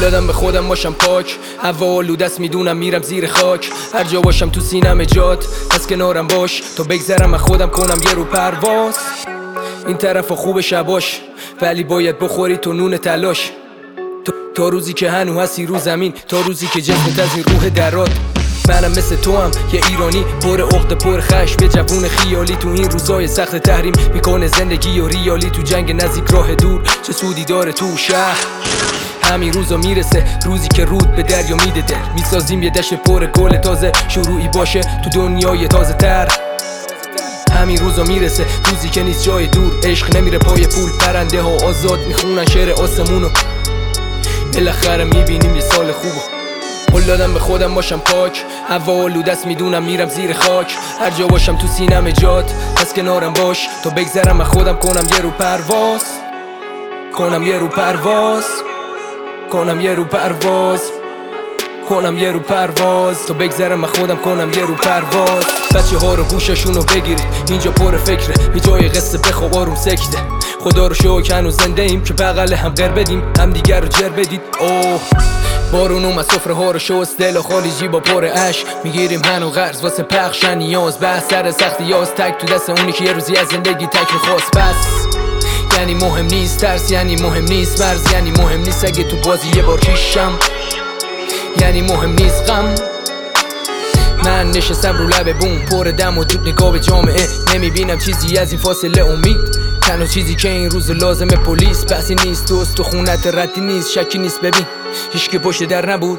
دادم به خودم باشم پاک، هوا آلودست میدونم میرم زیر خاک. هر جا باشم تو سینم جات، پس کنارم باش تا بگذرم از خودم کنم یه رو پرواز. این طرف خوب شباش، ولی باید بخوری تو نون تلاش. تا روزی که هنو هستی رو زمین، تا روزی که جسمت از این روح درات. منم مثل تو هم یه ایرانی پر عقده پر خشم، یه جوون خیالی تو این روزای سخت تحریم میکنه زندگی و ریالی. تو جنگ نزدیک راه دور چه سودی داره تو شهر. همین روزا میرسه روزی که رود به دریا میده دل، میسازیم یه دشت پر گل تازه، شروعی باشه تو دنیای تازه تر. همین روزا میرسه روزی که نیست جای دور، عشق نمیره پای پول، پرنده ها آزاد میخونن شعر آسمونو. بالاخره میبینیم یه سال خوبو. قول دادم به خودم باشم پاک، هوا آلودست میدونم میرم زیر خاک. هر جا باشم تو سینم جات، پس کنارم باش تا بگذرم از خودم کنم یه رو پرواز. کنم یه رو پرواز، کنم یه رو پرواز، کنم یه رو پرواز تا بگذرم از خودم کنم یه رو پرواز. بچه ها رو گوششون رو بگیرید، اینجا پر فکره، به جای قصه بخواب آروم سکته. خدا رو شکر هنوز زنده ایم که بغل هم غر بدیم، هم دیگر رو جر بدید. اوه بارون اومد سفره ها رو شست، دل و خالی جیبا پر عشق، میگیریم هنو قرض واسه پخش نیاز. بحث سر سختی یاز، تک تو دست اونی که یه روزی از زندگی تک میخواست. پس یعنی مهم نیست ترس، یعنی مهم نیست مرز، یعنی مهم نیست اگه تو بازی یه بار کیشم، یعنی مهم نیست غم. من نشستم رو لب بوم پر دم و دود نگاه به جامعه، نمیبینم چیزی از این فاصله امید. تنها چیزی که این روز لازمه پلیس، بحثی نیست دوست تو خونت ردی نیست، شکی نیست ببین هیچکی پشت در نبود.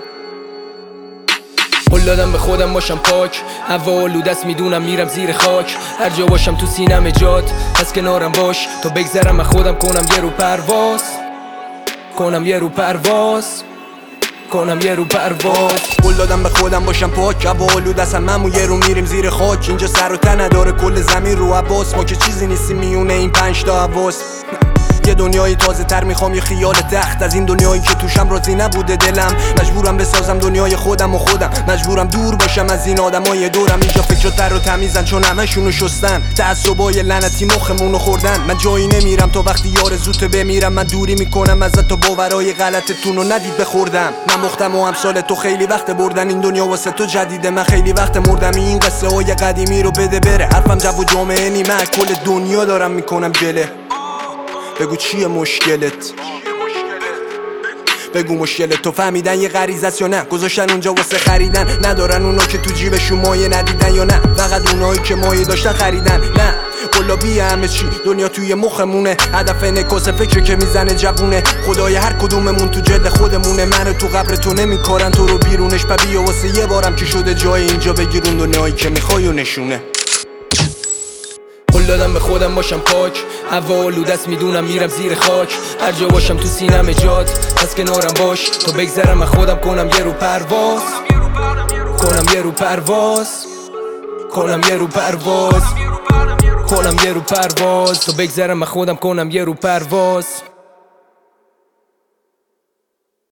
قول دادم به خودم باشم پاک، هوا آلودست میدونم میرم زیر خاک. هر جا باشم تو سینم جات، پس کنارم باش تا بگذرم از خودم کنم یه رو پرواز. کنم یه رو پرواز، کنم یه رو پرواز. قول دادم به خودم باشم پاک، هوا آلودست هممون یه رو میریم زیر خاک. اینجا سر و ته نداره کل زمین رو حواس، ما که چیزی نیستیم میونه این 5 تا حواس. یه دنیای تازه تر میخوام، یه خیال تخت از این دنیایی که توشم راضی نبوده دلم. مجبورم بسازم دنیای خودم و خودم، مجبورم دور باشم از این آدمای دورم. اینجا فکر تر و تمیزن چون همشونو شستن، تعصبای لعنتی مخمونو خوردن. من جایی نمیرم تا وقتی آرزوت بمیرم، من دوری میکنم ازت تا باورای غلطتونو ندید بخوردم. من مختم و امثال تو خیلی وقت بردن، این دنیا واسه تو جدیده من خیلی وقت مردم. این قصه های قدیمی رو بده بره، حرفم جو و جامعه نیمه، کل دنیا دارم میکنم جله. بگو چیه مشکلت، بگو مشکلت تو فهمیدن یه غریزه است یا نه، گذاشتن اونجا واسه خریدن. ندارن اونا که تو جیبشون مایه ندیدن یا نه، فقط اونایی که مایه داشتن خریدن. نه قلابی همه چی دنیا توی مخمونه، هدف نکاس فکر که میزنه جوونه. خدای هر کدوممون تو جلد خودمونه، منو تو قبر تو نمیکارن تو رو بیرونش. بیا واسه یه بارم که شده جای اینجا بگیرون دنیایی که میخوای و نشونه. قول دادم به خودم باشم پاک، هوا آلودست میدونم میرم زیر خاک. هر جا باشم تو سینم جات، پس کنارم باش تا بگذرم از خودم کنم یه رو پرواز. کنم یه رو پرواز، کنم یه رو پرواز، کنم یه رو پرواز تا بگذرم از خودم کنم یه رو پرواز.